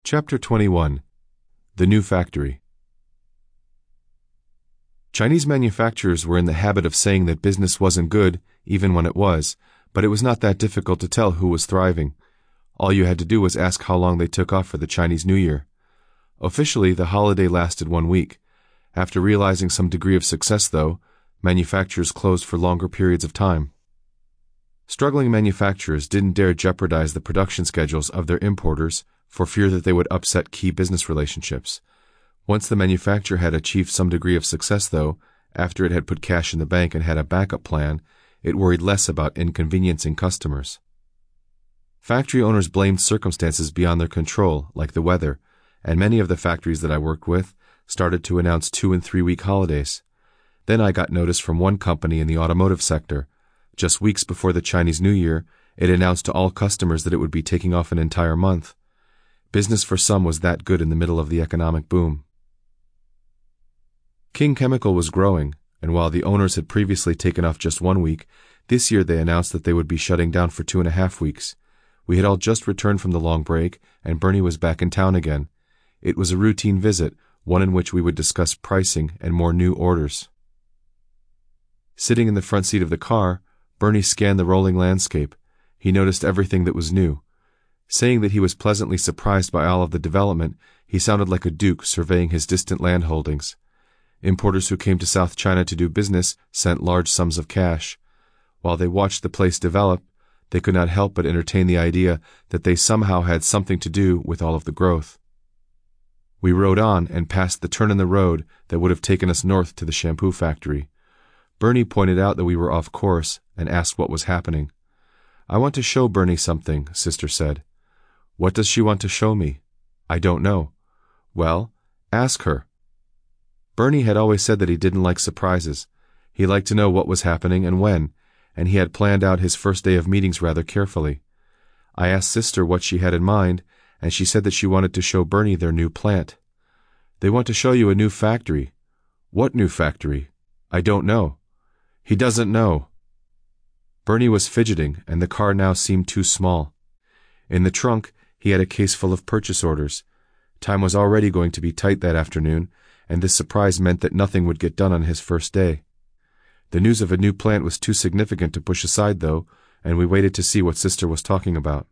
Chapter 21. The New Factory. Chinese manufacturers were in the habit of saying that business wasn't good, even when it was, but it was not that difficult to tell who was thriving. All you had to do was ask how long they took off for the Chinese New Year. Officially, the holiday lasted 1 week. After realizing some degree of success, though, manufacturers closed for longer periods of time. Struggling manufacturers didn't dare jeopardize the production schedules of their importers for fear that they would upset key business relationships. Once the manufacturer had achieved some degree of success, though, after it had put cash in the bank and had a backup plan, it worried less about inconveniencing customers. Factory owners blamed circumstances beyond their control, like the weather, and many of the factories that I worked with started to announce 2- and 3-week holidays. Then I got notice from one company in the automotive sector. Just weeks before the Chinese New Year, it announced to all customers that it would be taking off an entire month. Business for some was that good in the middle of the economic boom. King Chemical was growing, and while the owners had previously taken off just 1 week, this year they announced that they would be shutting down for 2.5 weeks. We had all just returned from the long break, and Bernie was back in town again. It was a routine visit, one in which we would discuss pricing and more new orders. Sitting in the front seat of the car, Bernie scanned the rolling landscape. He noticed everything that was new. Saying that he was pleasantly surprised by all of the development, he sounded like a duke surveying his distant land holdings. Importers who came to South China to do business sent large sums of cash. While they watched the place develop, they could not help but entertain the idea that they somehow had something to do with all of the growth. We rode on and passed the turn in the road that would have taken us north to the shampoo factory. Bernie pointed out that we were off course and asked what was happening. "I want to show Bernie something," Sister said. "What does she want to show me?" "I don't know." "Well, ask her." Bernie had always said that he didn't like surprises. He liked to know what was happening and when, and he had planned out his first day of meetings rather carefully. I asked Sister what she had in mind, and she said that she wanted to show Bernie their new plant. "They want to show you a new factory." "What new factory?" "I don't know." "He doesn't know." Bernie was fidgeting, and the car now seemed too small. In the trunk, he had a case full of purchase orders. Time was already going to be tight that afternoon, and this surprise meant that nothing would get done on his first day. The news of a new plant was too significant to push aside, though, and we waited to see what Sister was talking about.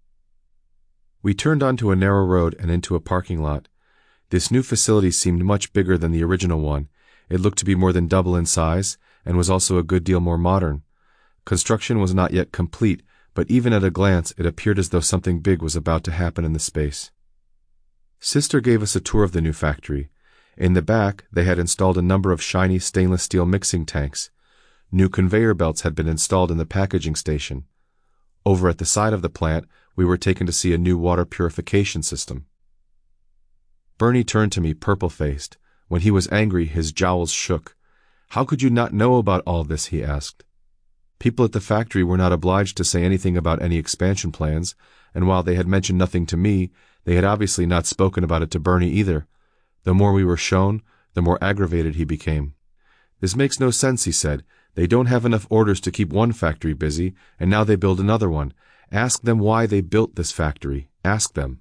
We turned onto a narrow road and into a parking lot. This new facility seemed much bigger than the original one. It looked to be more than double in size, and was also a good deal more modern. Construction was not yet complete, but even at a glance it appeared as though something big was about to happen in the space. Sister gave us a tour of the new factory. In the back, they had installed a number of shiny stainless steel mixing tanks. New conveyor belts had been installed in the packaging station. Over at the side of the plant, we were taken to see a new water purification system. Bernie turned to me purple-faced. When he was angry, his jowls shook. "How could you not know about all this?" he asked. People at the factory were not obliged to say anything about any expansion plans, and while they had mentioned nothing to me, they had obviously not spoken about it to Bernie either. The more we were shown, the more aggravated he became. "This makes no sense," he said. "They don't have enough orders to keep one factory busy, and now they build another one. Ask them why they built this factory. Ask them."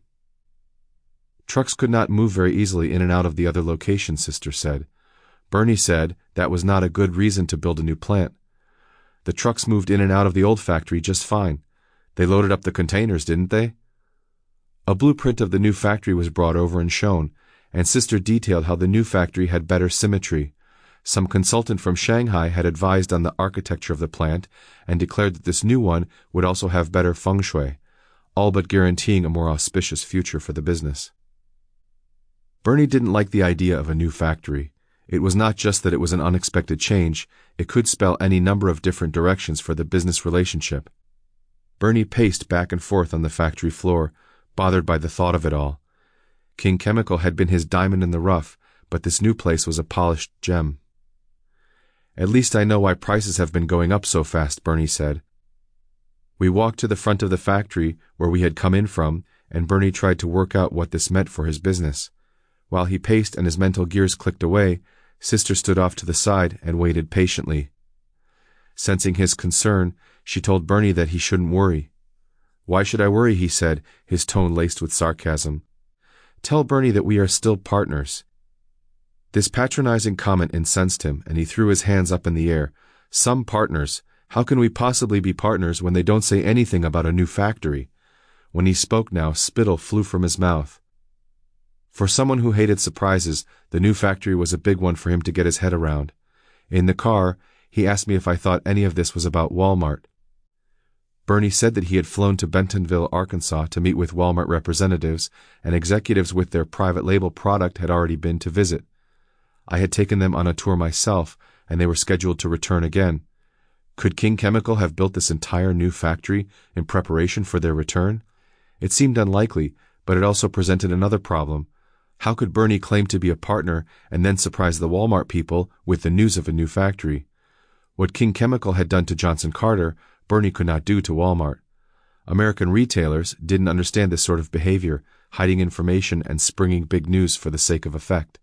Trucks could not move very easily in and out of the other location, Sister said. Bernie said that was not a good reason to build a new plant. The trucks moved in and out of the old factory just fine. They loaded up the containers, didn't they? A blueprint of the new factory was brought over and shown, and Sister detailed how the new factory had better symmetry. Some consultant from Shanghai had advised on the architecture of the plant and declared that this new one would also have better feng shui, all but guaranteeing a more auspicious future for the business. Bernie didn't like the idea of a new factory. It was not just that it was an unexpected change, it could spell any number of different directions for the business relationship. Bernie paced back and forth on the factory floor, bothered by the thought of it all. King Chemical had been his diamond in the rough, but this new place was a polished gem. "At least I know why prices have been going up so fast," Bernie said. We walked to the front of the factory where we had come in from, and Bernie tried to work out what this meant for his business. While he paced and his mental gears clicked away, Sister stood off to the side and waited patiently. Sensing his concern, she told Bernie that he shouldn't worry. "Why should I worry?" he said, his tone laced with sarcasm. Tell Bernie that we are still partners." This patronizing comment incensed him, and he threw his hands up in the air. "Some partners? How can we possibly be partners when they don't say anything about a new factory?" When he spoke now, spittle flew from his mouth. For someone who hated surprises, the new factory was a big one for him to get his head around. In the car, he asked me if I thought any of this was about Walmart. Bernie said that he had flown to Bentonville, Arkansas to meet with Walmart representatives, and executives with their private label product had already been to visit. I had taken them on a tour myself, and they were scheduled to return again. Could King Chemical have built this entire new factory in preparation for their return? It seemed unlikely, but it also presented another problem. How could Bernie claim to be a partner and then surprise the Walmart people with the news of a new factory? What King Chemical had done to Johnson Carter, Bernie could not do to Walmart. American retailers didn't understand this sort of behavior, hiding information and springing big news for the sake of effect.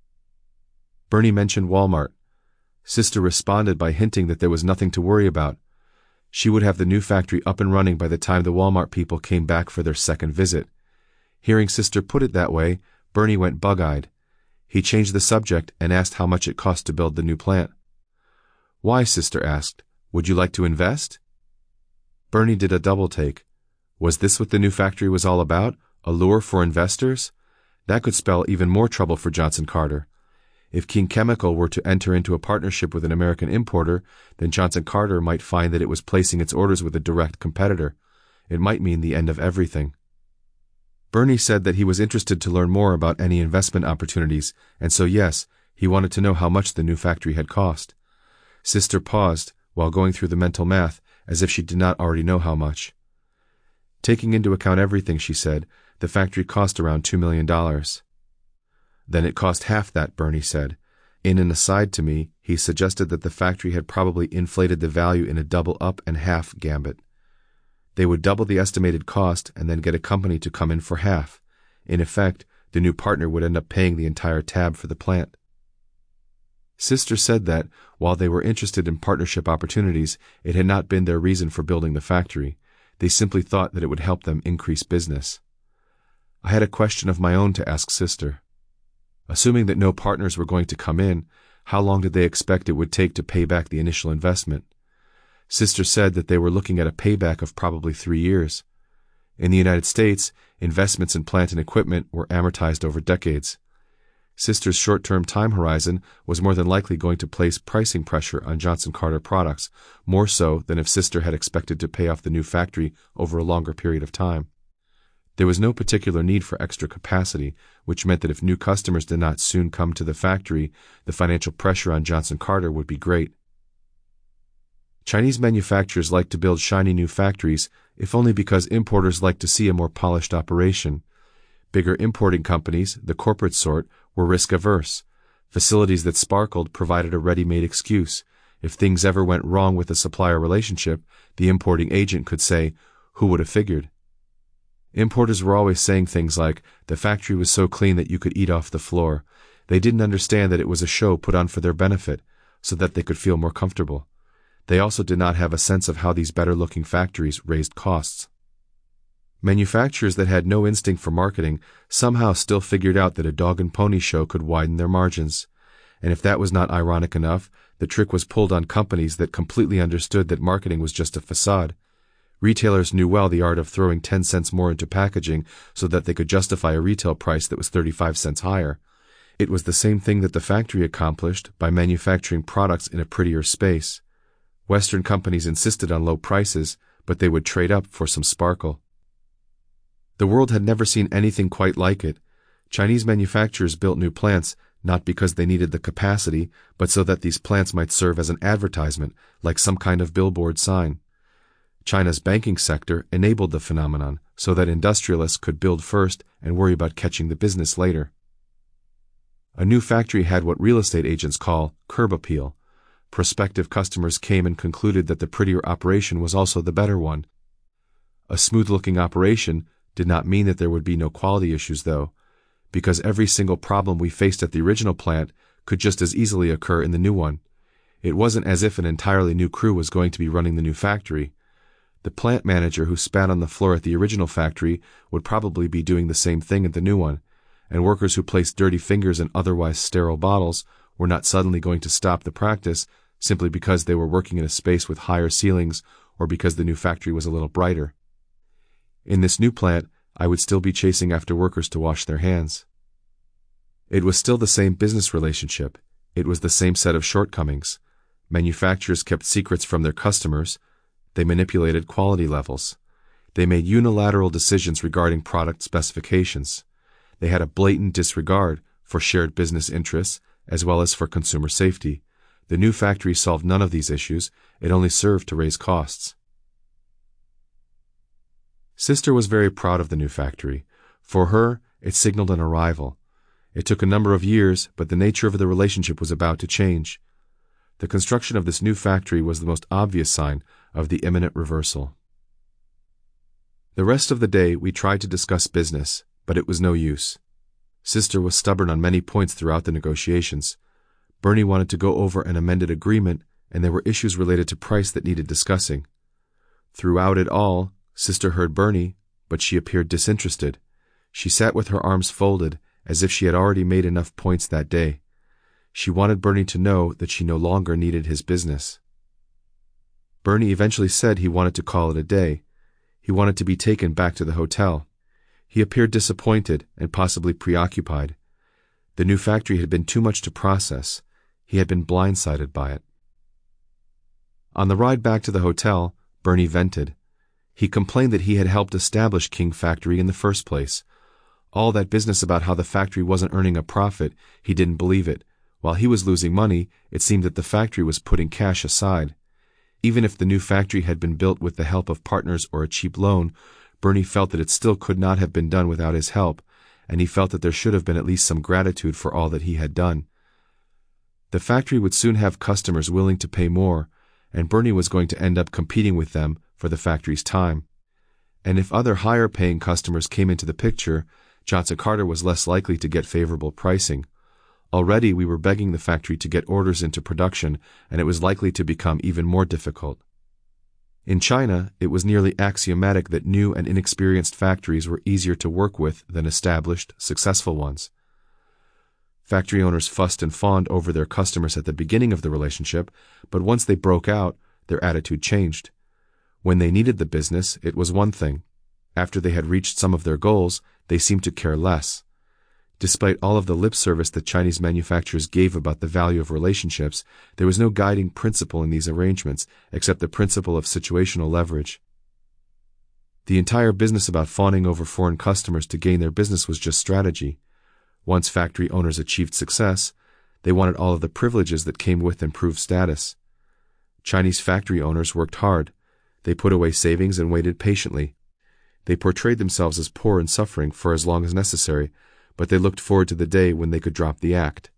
Bernie mentioned Walmart. Sister responded by hinting that there was nothing to worry about. She would have the new factory up and running by the time the Walmart people came back for their second visit. Hearing Sister put it that way, Bernie went bug-eyed. He changed the subject and asked how much it cost to build the new plant. "Why?" Sister asked. "Would you like to invest?" Bernie did a double-take. Was this what the new factory was all about? A lure for investors? That could spell even more trouble for Johnson Carter. If King Chemical were to enter into a partnership with an American importer, then Johnson Carter might find that it was placing its orders with a direct competitor. It might mean the end of everything. Bernie said that he was interested to learn more about any investment opportunities, and so yes, he wanted to know how much the new factory had cost. Sister paused, while going through the mental math, as if she did not already know how much. Taking into account everything, she said, the factory cost around $2 million. Then it cost half that, Bernie said. In an aside to me, he suggested that the factory had probably inflated the value in a double up and half gambit. They would double the estimated cost and then get a company to come in for half. In effect, the new partner would end up paying the entire tab for the plant. Sister said that, while they were interested in partnership opportunities, it had not been their reason for building the factory. They simply thought that it would help them increase business. I had a question of my own to ask Sister. Assuming that no partners were going to come in, how long did they expect it would take to pay back the initial investment? Sister said that they were looking at a payback of probably 3 years. In the United States, investments in plant and equipment were amortized over decades. Sister's short-term time horizon was more than likely going to place pricing pressure on Johnson Carter products, more so than if Sister had expected to pay off the new factory over a longer period of time. There was no particular need for extra capacity, which meant that if new customers did not soon come to the factory, the financial pressure on Johnson Carter would be great. Chinese manufacturers like to build shiny new factories, if only because importers like to see a more polished operation. Bigger importing companies, the corporate sort, were risk-averse. Facilities that sparkled provided a ready-made excuse. If things ever went wrong with a supplier relationship, the importing agent could say, "Who would have figured?" Importers were always saying things like, "The factory was so clean that you could eat off the floor." They didn't understand that it was a show put on for their benefit, so that they could feel more comfortable. They also did not have a sense of how these better-looking factories raised costs. Manufacturers that had no instinct for marketing somehow still figured out that a dog and pony show could widen their margins. And if that was not ironic enough, the trick was pulled on companies that completely understood that marketing was just a facade. Retailers knew well the art of throwing 10 cents more into packaging so that they could justify a retail price that was 35 cents higher. It was the same thing that the factory accomplished by manufacturing products in a prettier space. Western companies insisted on low prices, but they would trade up for some sparkle. The world had never seen anything quite like it. Chinese manufacturers built new plants not because they needed the capacity, but so that these plants might serve as an advertisement, like some kind of billboard sign. China's banking sector enabled the phenomenon so that industrialists could build first and worry about catching the business later. A new factory had what real estate agents call curb appeal. Prospective customers came and concluded that the prettier operation was also the better one. A smooth-looking operation did not mean that there would be no quality issues, though, because every single problem we faced at the original plant could just as easily occur in the new one. It wasn't as if an entirely new crew was going to be running the new factory. The plant manager who spat on the floor at the original factory would probably be doing the same thing at the new one. and workers who placed dirty fingers in otherwise sterile bottles were not suddenly going to stop the practice simply because they were working in a space with higher ceilings or because the new factory was a little brighter. In this new plant, I would still be chasing after workers to wash their hands. It was still the same business relationship. It was the same set of shortcomings. Manufacturers kept secrets from their customers. They manipulated quality levels. They made unilateral decisions regarding product specifications. They had a blatant disregard for shared business interests as well as for consumer safety. The new factory solved none of these issues. It only served to raise costs. Sister was very proud of the new factory. For her, it signaled an arrival. It took a number of years, but the nature of the relationship was about to change. The construction of this new factory was the most obvious sign of the imminent reversal. The rest of the day we tried to discuss business, but it was no use. Sister was stubborn on many points throughout the negotiations. Bernie wanted to go over an amended agreement, and there were issues related to price that needed discussing. Throughout it all, Sister heard Bernie, but she appeared disinterested. She sat with her arms folded, as if she had already made enough points that day. She wanted Bernie to know that she no longer needed his business. Bernie eventually said he wanted to call it a day. He wanted to be taken back to the hotel. He appeared disappointed and possibly preoccupied. The new factory had been too much to process. He had been blindsided by it. On the ride back to the hotel, Bernie vented. He complained that he had helped establish King Factory in the first place. All that business about how the factory wasn't earning a profit, he didn't believe it. While he was losing money, it seemed that the factory was putting cash aside. Even if the new factory had been built with the help of partners or a cheap loan, Bernie felt that it still could not have been done without his help, and he felt that there should have been at least some gratitude for all that he had done. The factory would soon have customers willing to pay more, and Bernie was going to end up competing with them for the factory's time. And if other higher-paying customers came into the picture, Johnson Carter was less likely to get favorable pricing. Already we were begging the factory to get orders into production, and it was likely to become even more difficult. In China, it was nearly axiomatic that new and inexperienced factories were easier to work with than established, successful ones. Factory owners fussed and fawned over their customers at the beginning of the relationship, but once they broke out, their attitude changed. When they needed the business, it was one thing. After they had reached some of their goals, they seemed to care less. Despite all of the lip service that Chinese manufacturers gave about the value of relationships, there was no guiding principle in these arrangements except the principle of situational leverage. The entire business about fawning over foreign customers to gain their business was just strategy. Once factory owners achieved success, they wanted all of the privileges that came with improved status. Chinese factory owners worked hard. They put away savings and waited patiently. They portrayed themselves as poor and suffering for as long as necessary, but they looked forward to the day when they could drop the act.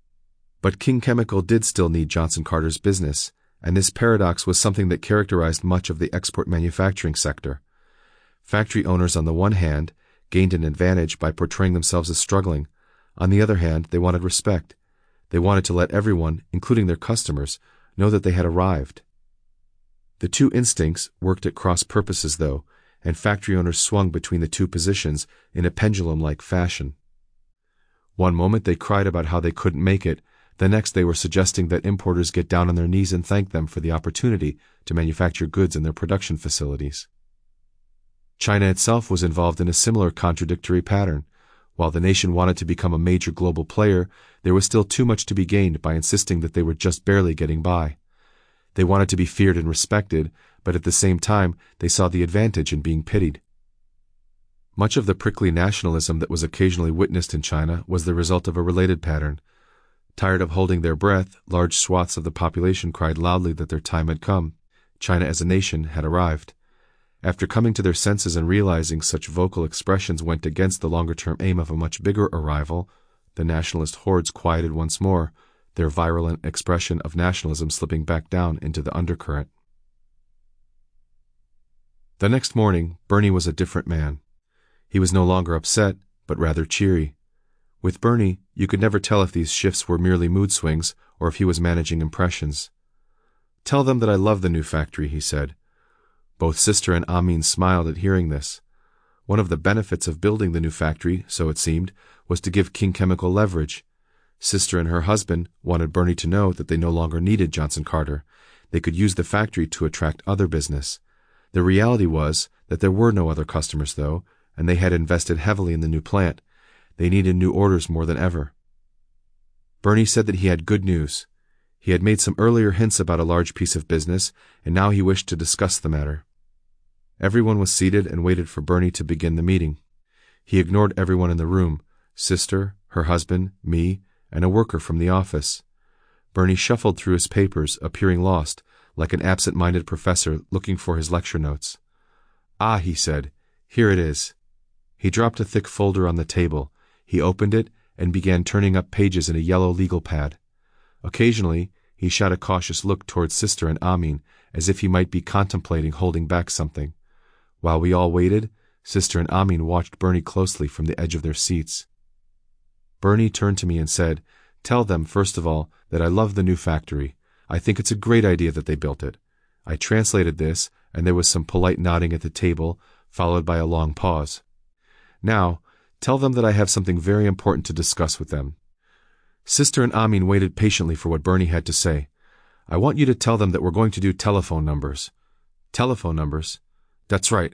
But King Chemical did still need Johnson Carter's business, and this paradox was something that characterized much of the export manufacturing sector. Factory owners, on the one hand, gained an advantage by portraying themselves as struggling. On the other hand, they wanted respect. They wanted to let everyone, including their customers, know that they had arrived. The two instincts worked at cross purposes, though, and factory owners swung between the two positions in a pendulum-like fashion. One moment they cried about how they couldn't make it, the next they were suggesting that importers get down on their knees and thank them for the opportunity to manufacture goods in their production facilities. China itself was involved in a similar contradictory pattern. While the nation wanted to become a major global player, there was still too much to be gained by insisting that they were just barely getting by. They wanted to be feared and respected, but at the same time they saw the advantage in being pitied. Much of the prickly nationalism that was occasionally witnessed in China was the result of a related pattern. Tired of holding their breath, large swaths of the population cried loudly that their time had come. China as a nation had arrived. After coming to their senses and realizing such vocal expressions went against the longer-term aim of a much bigger arrival, the nationalist hordes quieted once more, their virulent expression of nationalism slipping back down into the undercurrent. The next morning, Bernie was a different man. He was no longer upset, but rather cheery. With Bernie, you could never tell if these shifts were merely mood swings or if he was managing impressions. "Tell them that I love the new factory," he said. Both Sister and Amin smiled at hearing this. One of the benefits of building the new factory, so it seemed, was to give King Chemical leverage. Sister and her husband wanted Bernie to know that they no longer needed Johnson Carter. They could use the factory to attract other business. The reality was that there were no other customers, though, and they had invested heavily in the new plant. They needed new orders more than ever. Bernie said that he had good news. He had made some earlier hints about a large piece of business, and now he wished to discuss the matter. Everyone was seated and waited for Bernie to begin the meeting. He ignored everyone in the room, Sister, her husband, me, and a worker from the office. Bernie shuffled through his papers, appearing lost, like an absent-minded professor looking for his lecture notes. "Ah," he said, "here it is." He dropped a thick folder on the table. He opened it and began turning up pages in a yellow legal pad. Occasionally, he shot a cautious look towards Sister and Amin, as if he might be contemplating holding back something. While we all waited, Sister and Amin watched Bernie closely from the edge of their seats. Bernie turned to me and said, "Tell them, first of all, that I love the new factory. I think it's a great idea that they built it." I translated this, and there was some polite nodding at the table, followed by a long pause. "Now, tell them that I have something very important to discuss with them." Sister and Amin waited patiently for what Bernie had to say. "I want you to tell them that we're going to do telephone numbers." "Telephone numbers?" "That's right."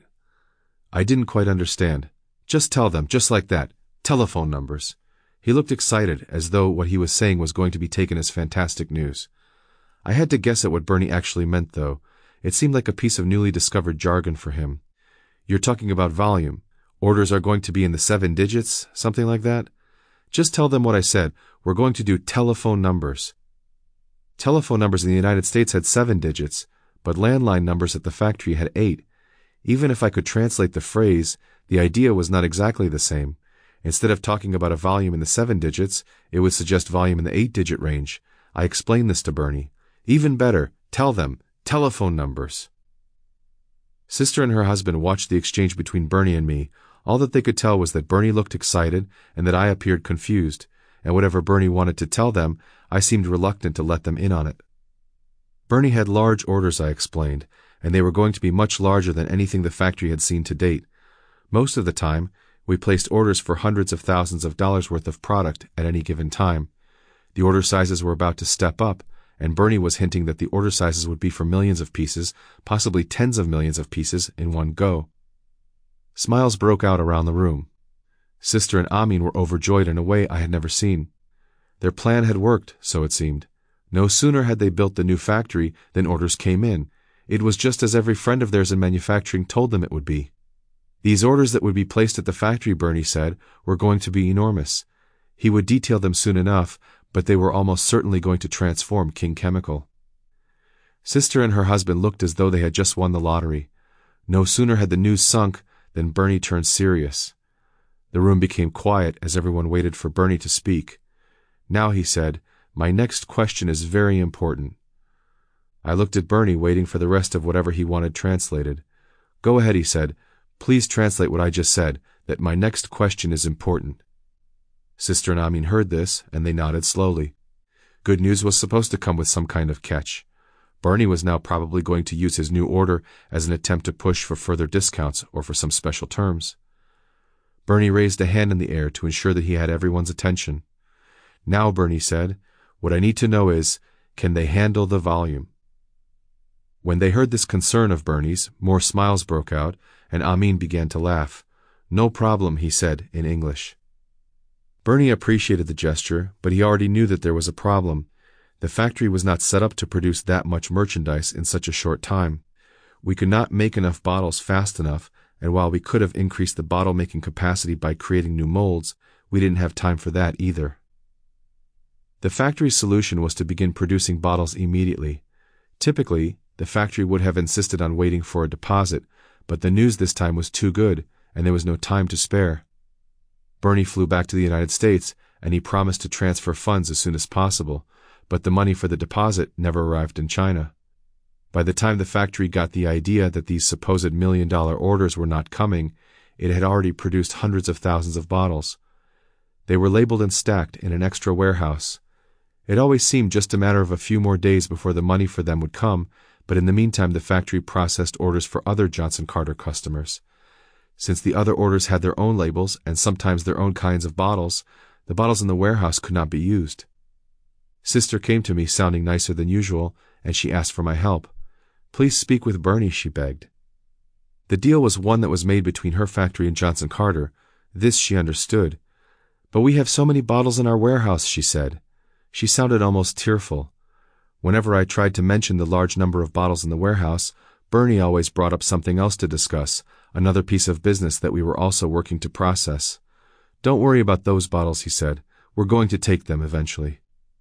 I didn't quite understand. "Just tell them, just like that. Telephone numbers." He looked excited, as though what he was saying was going to be taken as fantastic news. I had to guess at what Bernie actually meant, though. It seemed like a piece of newly discovered jargon for him. "You're talking about volume. Orders are going to be in the 7 digits, something like that?" "Just tell them what I said. We're going to do telephone numbers." Telephone numbers in the United States had 7 digits, but landline numbers at the factory had 8. Even if I could translate the phrase, the idea was not exactly the same. Instead of talking about a volume in the 7 digits, it would suggest volume in the 8-digit range. I explained this to Bernie. "Even better, tell them, telephone numbers." Sister and her husband watched the exchange between Bernie and me. All that they could tell was that Bernie looked excited and that I appeared confused, and whatever Bernie wanted to tell them, I seemed reluctant to let them in on it. Bernie had large orders, I explained, and they were going to be much larger than anything the factory had seen to date. Most of the time, we placed orders for hundreds of thousands of dollars worth of product at any given time. The order sizes were about to step up, and Bernie was hinting that the order sizes would be for millions of pieces, possibly tens of millions of pieces, in one go. Smiles broke out around the room. Sister and Amin were overjoyed in a way I had never seen. Their plan had worked, so it seemed. No sooner had they built the new factory than orders came in. It was just as every friend of theirs in manufacturing told them it would be. These orders that would be placed at the factory, Bernie said, were going to be enormous. He would detail them soon enough, but they were almost certainly going to transform King Chemical. Sister and her husband looked as though they had just won the lottery. No sooner had the news sunk than Bernie turned serious. The room became quiet as everyone waited for Bernie to speak. "Now," he said, "my next question is very important." I looked at Bernie, waiting for the rest of whatever he wanted translated. "Go ahead," he said. "Please translate what I just said, that my next question is important." Sister and Amin heard this, and they nodded slowly. Good news was supposed to come with some kind of catch. Bernie was now probably going to use his new order as an attempt to push for further discounts or for some special terms. Bernie raised a hand in the air to ensure that he had everyone's attention. "Now," Bernie said, "what I need to know is, can they handle the volume?" When they heard this concern of Bernie's, more smiles broke out, and Amin began to laugh. "No problem," he said in English. Bernie appreciated the gesture, but he already knew that there was a problem. The factory was not set up to produce that much merchandise in such a short time. We could not make enough bottles fast enough, and while we could have increased the bottle-making capacity by creating new molds, we didn't have time for that either. The factory's solution was to begin producing bottles immediately. Typically, the factory would have insisted on waiting for a deposit, but the news this time was too good, and there was no time to spare. Bernie flew back to the United States, and he promised to transfer funds as soon as possible, but the money for the deposit never arrived in China. By the time the factory got the idea that these supposed million-dollar orders were not coming, it had already produced hundreds of thousands of bottles. They were labeled and stacked in an extra warehouse. It always seemed just a matter of a few more days before the money for them would come, but in the meantime the factory processed orders for other Johnson Carter customers. Since the other orders had their own labels and sometimes their own kinds of bottles, the bottles in the warehouse could not be used. Sister came to me sounding nicer than usual, and she asked for my help. Please speak with Bernie, she begged. The deal was one that was made between her factory and Johnson Carter. This she understood. But we have so many bottles in our warehouse, she said. She sounded almost tearful. Whenever I tried to mention the large number of bottles in the warehouse, Bernie always brought up something else to discuss, another piece of business that we were also working to process. Don't worry about those bottles, he said. We're going to take them eventually.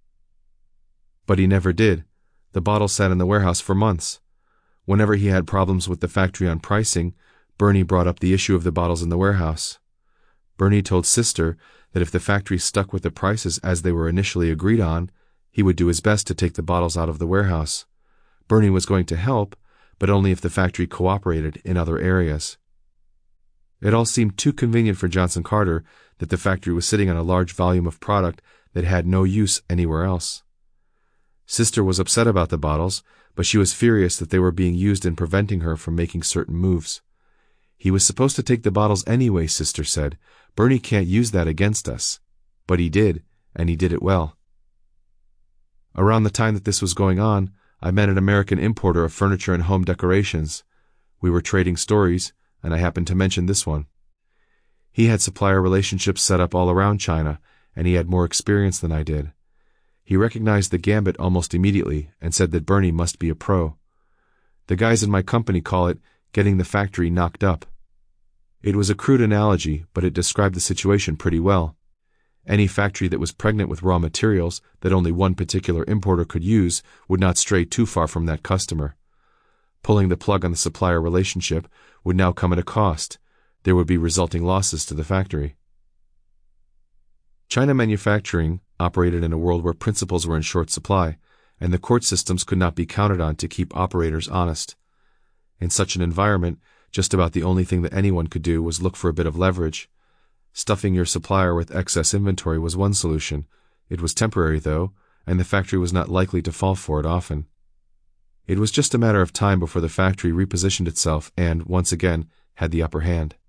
But he never did. The bottles sat in the warehouse for months. Whenever he had problems with the factory on pricing, Bernie brought up the issue of the bottles in the warehouse. Bernie told Sister that if the factory stuck with the prices as they were initially agreed on, he would do his best to take the bottles out of the warehouse. Bernie was going to help, but only if the factory cooperated in other areas. It all seemed too convenient for Johnson Carter that the factory was sitting on a large volume of product that had no use anywhere else. Sister was upset about the bottles, but she was furious that they were being used in preventing her from making certain moves. He was supposed to take the bottles anyway, Sister said. Bernie can't use that against us. But he did, and he did it well. Around the time that this was going on, I met an American importer of furniture and home decorations. We were trading stories, and I happened to mention this one. He had supplier relationships set up all around China, and he had more experience than I did. He recognized the gambit almost immediately and said that Bernie must be a pro. The guys in my company call it getting the factory knocked up. It was a crude analogy, but it described the situation pretty well. Any factory that was pregnant with raw materials that only one particular importer could use would not stray too far from that customer. Pulling the plug on the supplier relationship would now come at a cost. There would be resulting losses to the factory. China manufacturing operated in a world where principals were in short supply, and the court systems could not be counted on to keep operators honest. In such an environment, just about the only thing that anyone could do was look for a bit of leverage. Stuffing your supplier with excess inventory was one solution. It was temporary, though, and the factory was not likely to fall for it often. It was just a matter of time before the factory repositioned itself and, once again, had the upper hand.